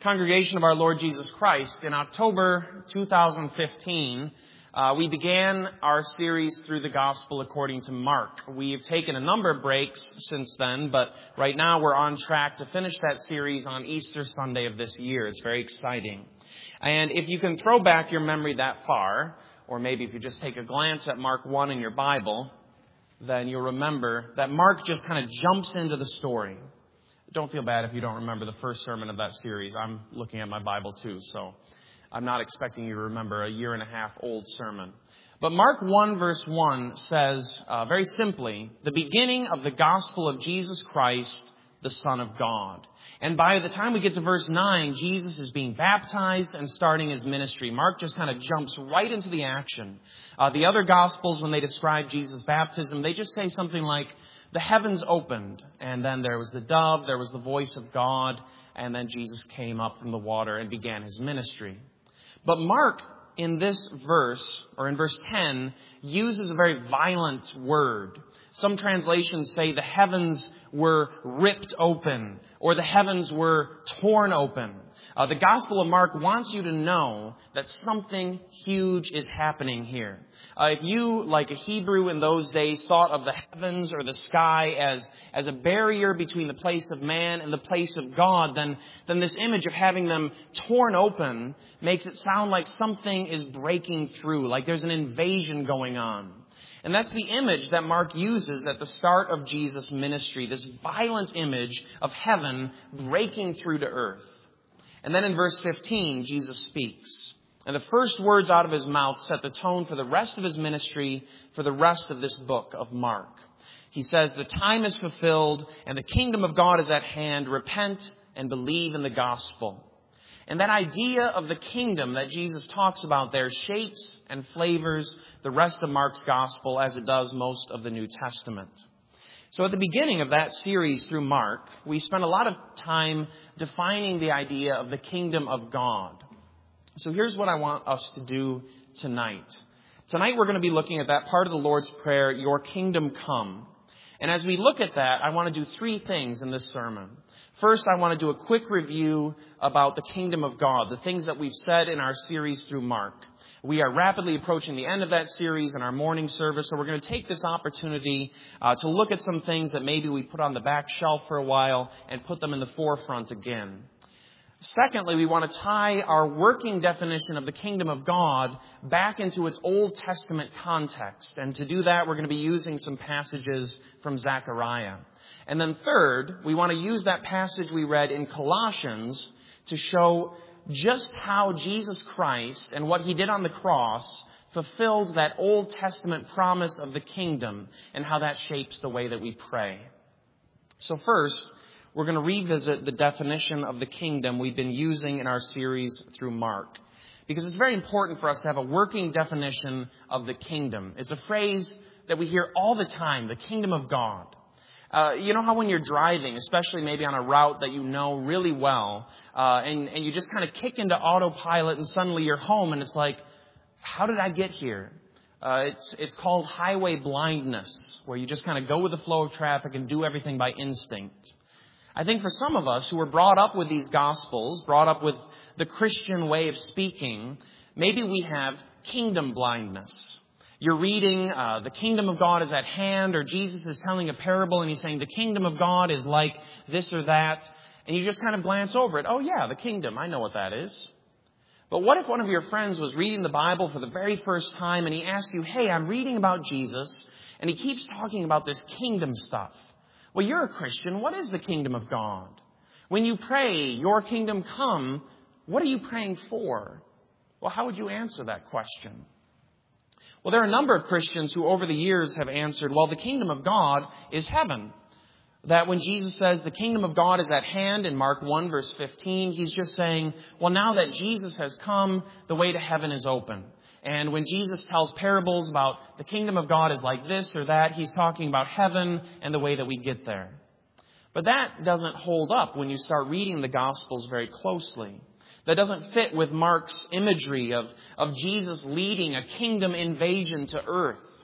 Congregation of our Lord Jesus Christ, in October 2015, we began our series through the Gospel according to Mark. We've taken a number of breaks since then, but right now we're on track to finish that series on Easter Sunday of this year. It's very exciting. And if you can throw back your memory that far, or maybe if you just take a glance at Mark 1 in your Bible, then you'll remember that Mark just kind of jumps into the story. Don't feel bad if you don't remember the first sermon of that series. I'm looking at my Bible too, so I'm not expecting you to remember a 1.5-year old sermon. But Mark 1 verse 1 says, very simply, the beginning of the gospel of Jesus Christ, the Son of God. And by the time we get to verse 9, Jesus is being baptized and starting his ministry. Mark just kind of jumps right into the action. The other gospels, when they describe Jesus' baptism, they just say something like, the heavens opened, and then there was the dove, there was the voice of God, and then Jesus came up from the water and began his ministry. But Mark, in this verse, or in verse 10, uses a very violent word. Some translations say the heavens were ripped open, or the heavens were torn open. The Gospel of Mark wants you to know that something huge is happening here. If you, like a Hebrew in those days, thought of the heavens or the sky as a barrier between the place of man and the place of God, then this image of having them torn open makes it sound like something is breaking through, like there's an invasion going on. And that's the image that Mark uses at the start of Jesus' ministry, this violent image of heaven breaking through to earth. And then in verse 15, Jesus speaks. And the first words out of his mouth set the tone for the rest of his ministry, for the rest of this book of Mark. He says, the time is fulfilled and the kingdom of God is at hand. Repent and believe in the gospel. And that idea of the kingdom that Jesus talks about there shapes and flavors the rest of Mark's gospel as it does most of the New Testament. So at the beginning of that series through Mark, we spent a lot of time defining the idea of the kingdom of God. So here's what I want us to do tonight. Tonight we're going to be looking at that part of the Lord's Prayer, your kingdom come. And as we look at that, I want to do 3 things in this sermon. First, I want to do a quick review about the kingdom of God, the things that we've said in our series through Mark. We are rapidly approaching the end of that series in our morning service, so we're going to take this opportunity to look at some things that maybe we put on the back shelf for a while and put them in the forefront again. Secondly, we want to tie our working definition of the kingdom of God back into its Old Testament context. And to do that, we're going to be using some passages from Zechariah. And then third, we want to use that passage we read in Colossians to show just how Jesus Christ and what he did on the cross fulfilled that Old Testament promise of the kingdom and how that shapes the way that we pray. So first, we're going to revisit the definition of the kingdom we've been using in our series through Mark, because it's very important for us to have a working definition of the kingdom. It's a phrase that we hear all the time, the kingdom of God. You know how when you're driving, especially maybe on a route that you know really well, and you just kind of kick into autopilot and suddenly you're home and it's like, how did I get here? It's called highway blindness, where you just kind of go with the flow of traffic and do everything by instinct. I think for some of us who were brought up with these gospels, brought up with the Christian way of speaking, maybe we have kingdom blindness. You're reading, the kingdom of God is at hand, or Jesus is telling a parable and he's saying the kingdom of God is like this or that. And you just kind of glance over it. Oh yeah, the kingdom. I know what that is. But what if one of your friends was reading the Bible for the very first time and he asked you, hey, I'm reading about Jesus and he keeps talking about this kingdom stuff. Well, you're a Christian. What is the kingdom of God? When you pray, your kingdom come, what are you praying for? Well, how would you answer that question? Well, there are a number of Christians who over the years have answered, well, the kingdom of God is heaven. That when Jesus says the kingdom of God is at hand in Mark 1 verse 15, he's just saying, well, now that Jesus has come, the way to heaven is open. And when Jesus tells parables about the kingdom of God is like this or that, he's talking about heaven and the way that we get there. But that doesn't hold up when you start reading the Gospels very closely. That doesn't fit with Mark's imagery of Jesus leading a kingdom invasion to earth.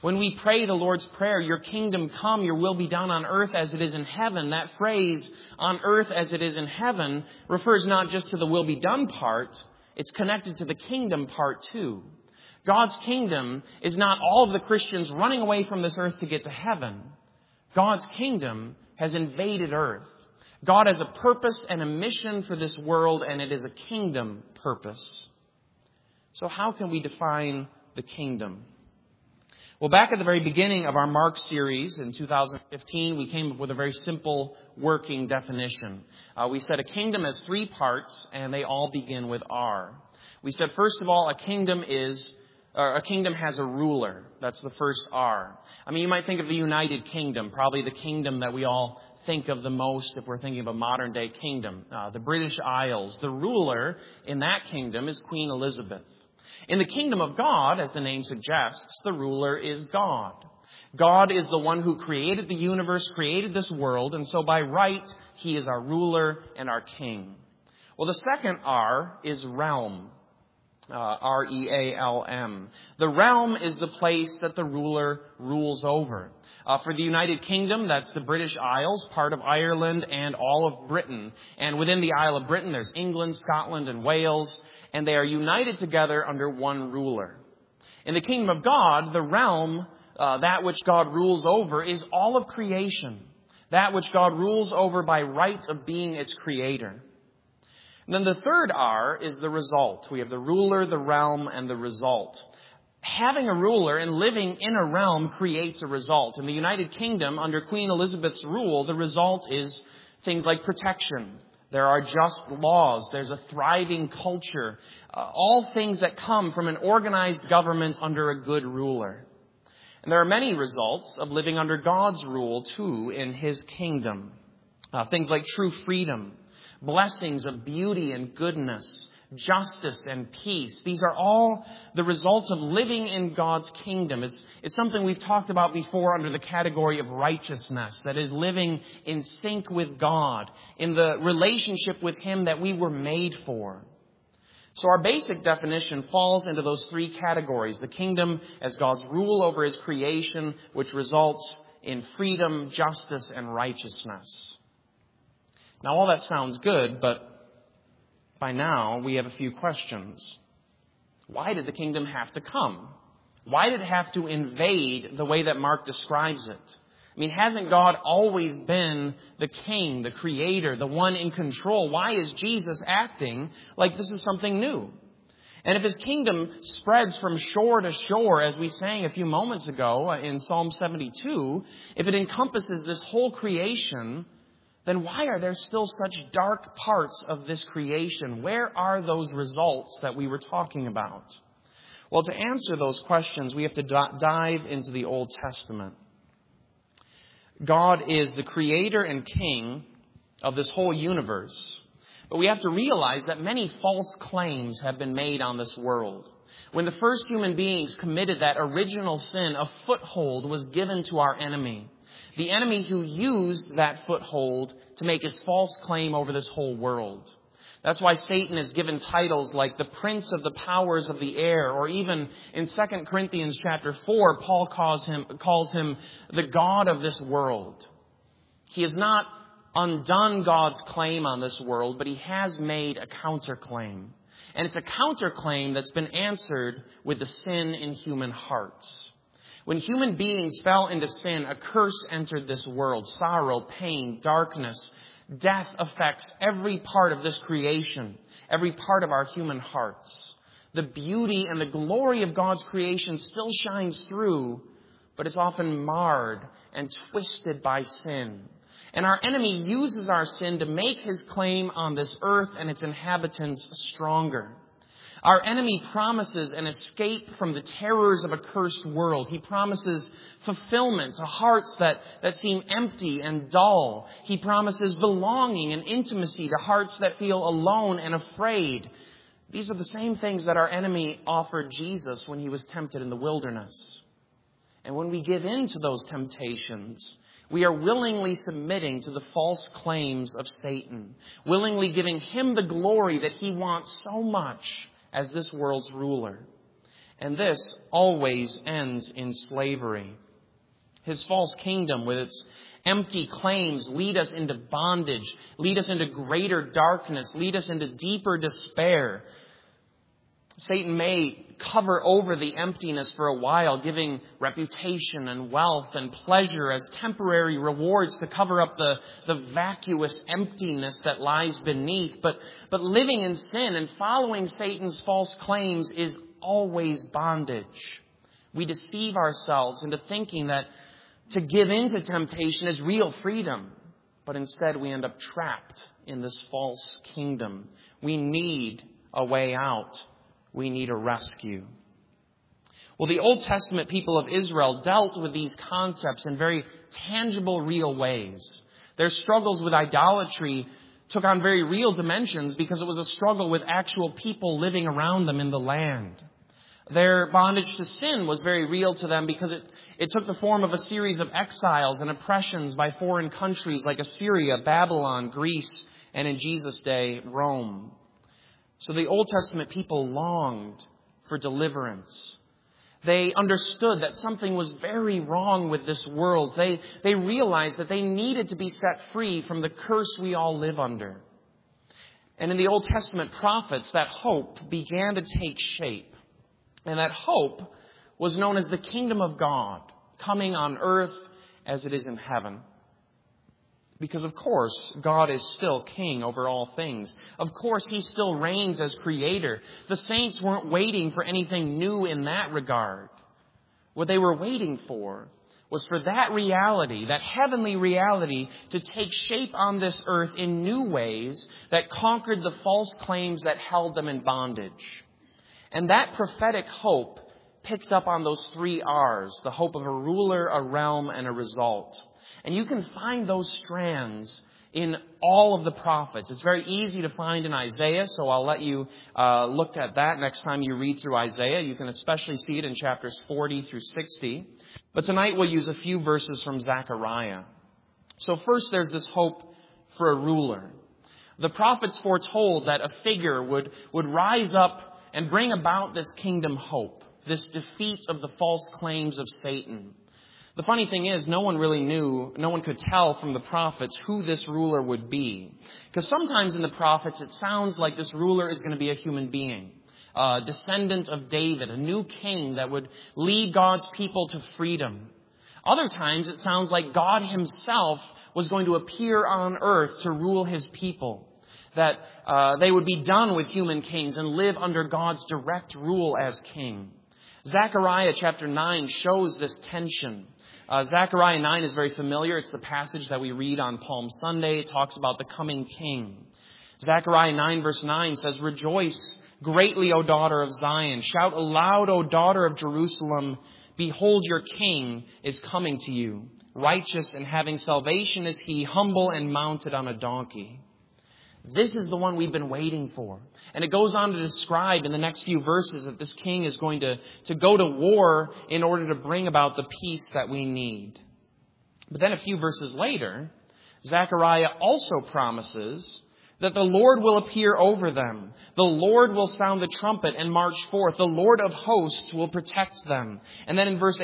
When we pray the Lord's Prayer, your kingdom come, your will be done on earth as it is in heaven, that phrase, on earth as it is in heaven, refers not just to the will be done part, it's connected to the kingdom part too. God's kingdom is not all of the Christians running away from this earth to get to heaven. God's kingdom has invaded earth. God has a purpose and a mission for this world, and it is a kingdom purpose. So how can we define the kingdom? Well, back at the very beginning of our Mark series in 2015, we came up with a very simple working definition. We said a kingdom has three parts, and they all begin with R. We said, first of all, a kingdom has a ruler. That's the first R. I mean, you might think of the United Kingdom, probably the kingdom that we all think of the most if we're thinking of a modern day kingdom. The British Isles. The ruler in that kingdom is Queen Elizabeth. In the kingdom of God, as the name suggests, the ruler is God. God is the one who created the universe, created this world, and so by right, He is our ruler and our king. Well, the second R is realm. R-E-A-L-M. The realm is the place that the ruler rules over. For the United Kingdom, that's the British Isles, part of Ireland and all of Britain. And within the Isle of Britain, there's England, Scotland, and Wales. And they are united together under one ruler. In the kingdom of God, the realm, that which God rules over, is all of creation. That which God rules over by right of being its creator. And then the third R is the result. We have the ruler, the realm, and the result. Having a ruler and living in a realm creates a result. In the United Kingdom, under Queen Elizabeth's rule, the result is things like protection. There are just laws. There's a thriving culture. All things that come from an organized government under a good ruler. And there are many results of living under God's rule, too, in His kingdom. Things like true freedom, blessings of beauty and goodness, justice and peace. These are all the results of living in God's kingdom. It's something we've talked about before under the category of righteousness. That is living in sync with God, in the relationship with Him that we were made for. So our basic definition falls into those three categories. The kingdom as God's rule over His creation, which results in freedom, justice, and righteousness. Now all that sounds good, but by now, we have a few questions. Why did the kingdom have to come? Why did it have to invade the way that Mark describes it? I mean, hasn't God always been the king, the creator, the one in control? Why is Jesus acting like this is something new? And if His kingdom spreads from shore to shore, as we sang a few moments ago in Psalm 72, if it encompasses this whole creation, then why are there still such dark parts of this creation? Where are those results that we were talking about? Well, to answer those questions, we have to dive into the Old Testament. God is the creator and king of this whole universe. But we have to realize that many false claims have been made on this world. When the first human beings committed that original sin, a foothold was given to our enemy. The enemy who used that foothold to make his false claim over this whole world. That's why Satan is given titles like the prince of the powers of the air, or even in 2 Corinthians chapter 4, Paul calls him the God of this world. He has not undone God's claim on this world, but he has made a counterclaim. And it's a counterclaim that's been answered with the sin in human hearts. When human beings fell into sin, a curse entered this world. Sorrow, pain, darkness, death affects every part of this creation, every part of our human hearts. The beauty and the glory of God's creation still shines through, but it's often marred and twisted by sin. And our enemy uses our sin to make his claim on this earth and its inhabitants stronger. Our enemy promises an escape from the terrors of a cursed world. He promises fulfillment to hearts that seem empty and dull. He promises belonging and intimacy to hearts that feel alone and afraid. These are the same things that our enemy offered Jesus when he was tempted in the wilderness. And when we give in to those temptations, we are willingly submitting to the false claims of Satan, willingly giving him the glory that he wants so much as this world's ruler. And this always ends in slavery. His false kingdom with its empty claims lead us into bondage, lead us into greater darkness, lead us into deeper despair. Satan may cover over the emptiness for a while, giving reputation and wealth and pleasure as temporary rewards to cover up the vacuous emptiness that lies beneath. But living in sin and following Satan's false claims is always bondage. We deceive ourselves into thinking that to give in to temptation is real freedom. But instead we end up trapped in this false kingdom. We need a way out. We need a rescue. Well, the Old Testament people of Israel dealt with these concepts in very tangible, real ways. Their struggles with idolatry took on very real dimensions because it was a struggle with actual people living around them in the land. Their bondage to sin was very real to them because it took the form of a series of exiles and oppressions by foreign countries like Assyria, Babylon, Greece, and in Jesus' day, Rome. So the Old Testament people longed for deliverance. They understood that something was very wrong with this world. They realized that they needed to be set free from the curse we all live under. And in the Old Testament prophets, that hope began to take shape. And that hope was known as the kingdom of God, coming on earth as it is in heaven. Because, of course, God is still king over all things. Of course, he still reigns as creator. The saints weren't waiting for anything new in that regard. What they were waiting for was for that reality, that heavenly reality, to take shape on this earth in new ways that conquered the false claims that held them in bondage. And that prophetic hope picked up on those 3 R's, the hope of a ruler, a realm, and a result. And you can find those strands in all of the prophets. It's very easy to find in Isaiah, so I'll let you look at that next time you read through Isaiah. You can especially see it in chapters 40 through 60. But tonight we'll use a few verses from Zechariah. So first there's this hope for a ruler. The prophets foretold that a figure would rise up and bring about this kingdom hope, this defeat of the false claims of Satan. The funny thing is, no one really knew, no one could tell from the prophets who this ruler would be. Because sometimes in the prophets it sounds like this ruler is going to be a human being, a descendant of David, a new king that would lead God's people to freedom. Other times it sounds like God himself was going to appear on earth to rule his people. That they would be done with human kings and live under God's direct rule as king. Zechariah chapter 9 shows this tension. Zechariah 9 is very familiar. It's the passage that we read on Palm Sunday. It talks about the coming king. Zechariah 9 verse 9 says, "Rejoice greatly, O daughter of Zion. Shout aloud, O daughter of Jerusalem. Behold, your king is coming to you. Righteous and having salvation is he, humble and mounted on a donkey." This is the one we've been waiting for. And it goes on to describe in the next few verses that this king is going to go to war in order to bring about the peace that we need. But then a few verses later, Zechariah also promises that the Lord will appear over them. The Lord will sound the trumpet and march forth. The Lord of hosts will protect them. And then in verse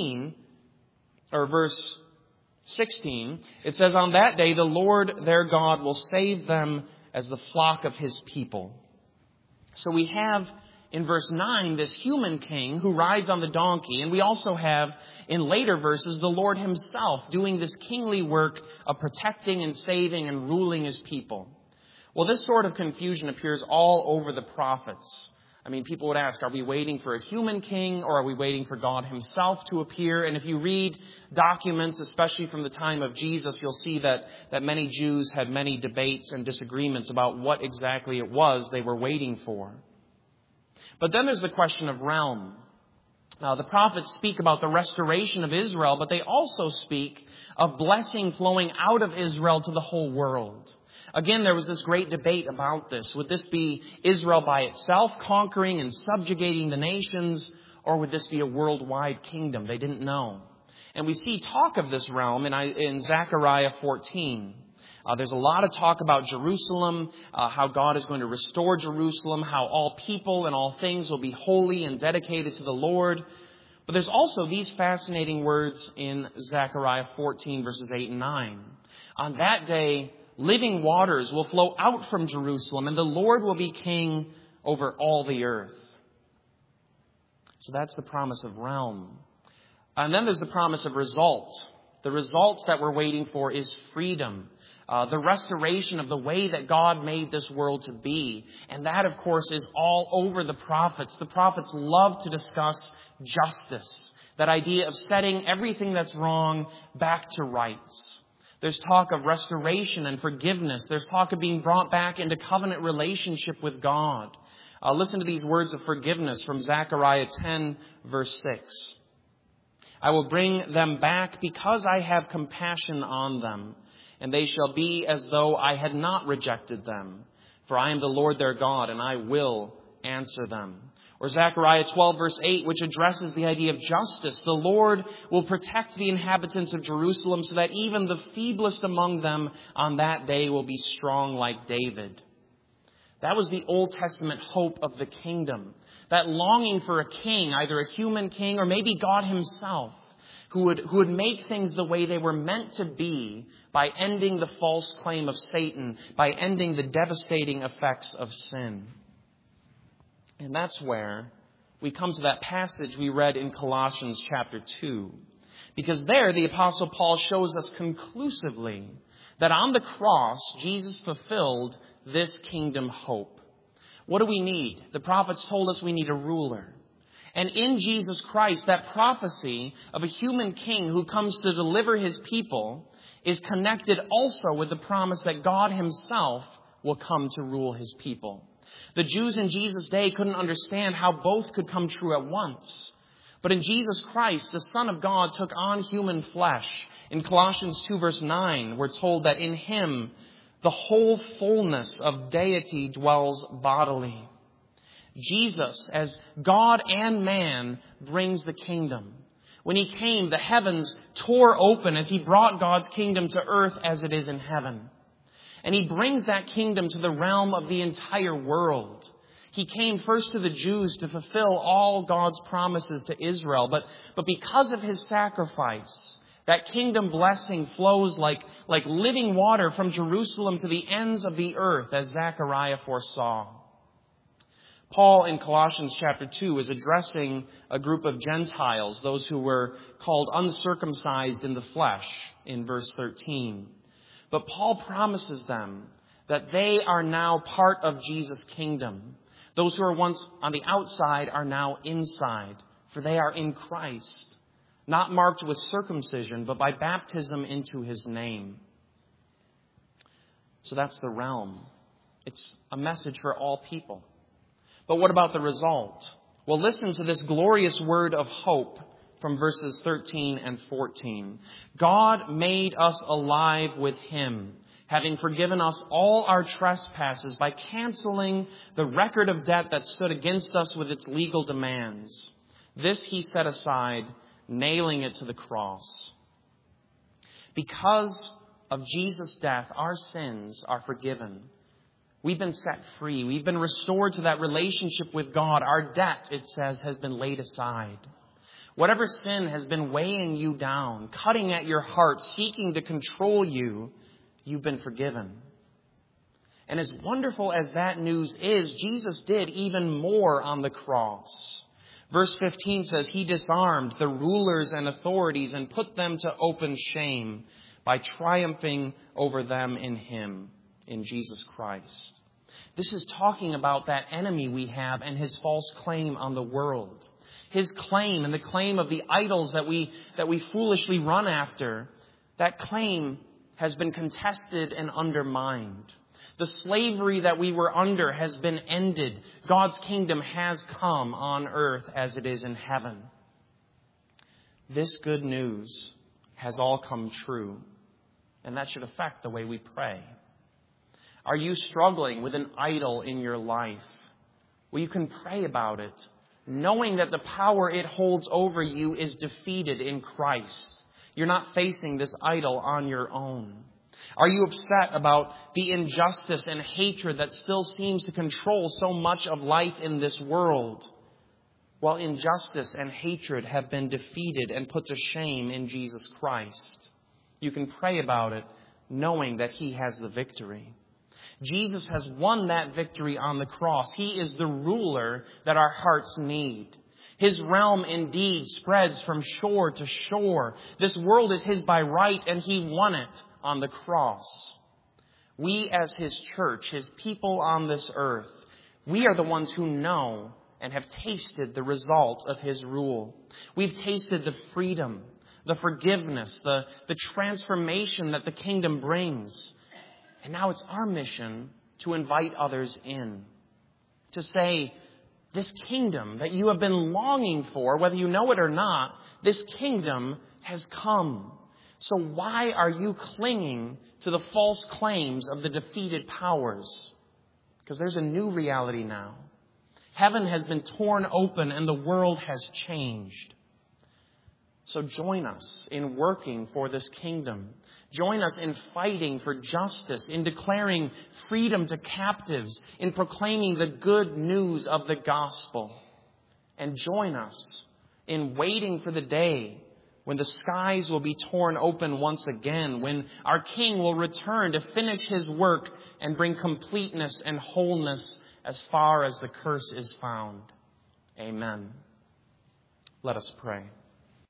16, it says, "On that day, the Lord their God will save them as the flock of his people." So we have in verse 9 this human king who rides on the donkey. And we also have in later verses the Lord himself doing this kingly work of protecting and saving and ruling his people. Well, this sort of confusion appears all over the prophets. I mean, people would ask, are we waiting for a human king or are we waiting for God himself to appear? And if you read documents, especially from the time of Jesus, you'll see that many Jews had many debates and disagreements about what exactly it was they were waiting for. But then there's the question of realm. Now, the prophets speak about the restoration of Israel, but they also speak of blessing flowing out of Israel to the whole world. Again, there was this great debate about this. Would this be Israel by itself conquering and subjugating the nations, or would this be a worldwide kingdom? They didn't know. And we see talk of this realm in Zechariah 14. There's a lot of talk about Jerusalem, how God is going to restore Jerusalem, how all people and all things will be holy and dedicated to the Lord. But there's also these fascinating words in Zechariah 14, verses 8 and 9. On that day, living waters will flow out from Jerusalem, and the Lord will be king over all the earth. So that's the promise of realm. And then there's the promise of result. The result that we're waiting for is freedom. The restoration of the way that God made this world to be. And that, of course, is all over the prophets. The prophets love to discuss justice. That idea of setting everything that's wrong back to rights. There's talk of restoration and forgiveness. There's talk of being brought back into covenant relationship with God. Listen to these words of forgiveness from Zechariah 10, verse 6. I will bring them back because I have compassion on them, and they shall be as though I had not rejected them. For I am the Lord their God, and I will answer them. Or Zechariah 12, verse 8, which addresses the idea of justice. The Lord will protect the inhabitants of Jerusalem so that even the feeblest among them on that day will be strong like David. That was the Old Testament hope of the kingdom. That longing for a king, either a human king or maybe God himself, who would make things the way they were meant to be by ending the false claim of Satan, by ending the devastating effects of sin. And that's where we come to that passage we read in Colossians chapter 2. Because there the Apostle Paul shows us conclusively that on the cross, Jesus fulfilled this kingdom hope. What do we need? The prophets told us we need a ruler. And in Jesus Christ, that prophecy of a human king who comes to deliver his people is connected also with the promise that God himself will come to rule his people. The Jews in Jesus' day couldn't understand how both could come true at once. But in Jesus Christ, the Son of God took on human flesh. In Colossians 2, verse 9, we're told that in him, the whole fullness of deity dwells bodily. Jesus, as God and man, brings the kingdom. When he came, the heavens tore open as he brought God's kingdom to earth as it is in heaven. And he brings that kingdom to the realm of the entire world. He came first to the Jews to fulfill all God's promises to Israel. But because of his sacrifice, that kingdom blessing flows like living water from Jerusalem to the ends of the earth, as Zechariah foresaw. Paul in Colossians chapter 2 is addressing a group of Gentiles, those who were called uncircumcised in the flesh, in verse 13. But Paul promises them that they are now part of Jesus' kingdom. Those who were once on the outside are now inside, for they are in Christ, not marked with circumcision, but by baptism into his name. So that's the realm. It's a message for all people. But what about the result? Well, listen to this glorious word of hope from verses 13 and 14. God made us alive with him, having forgiven us all our trespasses by canceling the record of debt that stood against us with its legal demands. This he set aside, nailing it to the cross. Because of Jesus' death, our sins are forgiven. We've been set free. We've been restored to that relationship with God. Our debt, it says, has been laid aside. Whatever sin has been weighing you down, cutting at your heart, seeking to control you, you've been forgiven. And as wonderful as that news is, Jesus did even more on the cross. Verse 15 says, he disarmed the rulers and authorities and put them to open shame by triumphing over them in him. In Jesus Christ. This is talking about that enemy we have and his false claim on the world. His claim and the claim of the idols that we foolishly run after. That claim has been contested and undermined. The slavery that we were under has been ended. God's kingdom has come on earth as it is in heaven. This good news has all come true. And that should affect the way we pray. Are you struggling with an idol in your life? Well, you can pray about it, knowing that the power it holds over you is defeated in Christ. You're not facing this idol on your own. Are you upset about the injustice and hatred that still seems to control so much of life in this world? Well, injustice and hatred have been defeated and put to shame in Jesus Christ. You can pray about it knowing that He has the victory. Jesus has won that victory on the cross. He is the ruler that our hearts need. His realm indeed spreads from shore to shore. This world is His by right, and He won it on the cross. We as His church, His people on this earth, we are the ones who know and have tasted the result of His rule. We've tasted the freedom, the forgiveness, the transformation that the kingdom brings. And now it's our mission to invite others in. To say, this kingdom that you have been longing for, whether you know it or not, this kingdom has come. So why are you clinging to the false claims of the defeated powers? Because there's a new reality now. Heaven has been torn open and the world has changed. So join us in working for this kingdom. Join us in fighting for justice, in declaring freedom to captives, in proclaiming the good news of the gospel. And join us in waiting for the day when the skies will be torn open once again, when our King will return to finish His work and bring completeness and wholeness as far as the curse is found. Amen. Let us pray.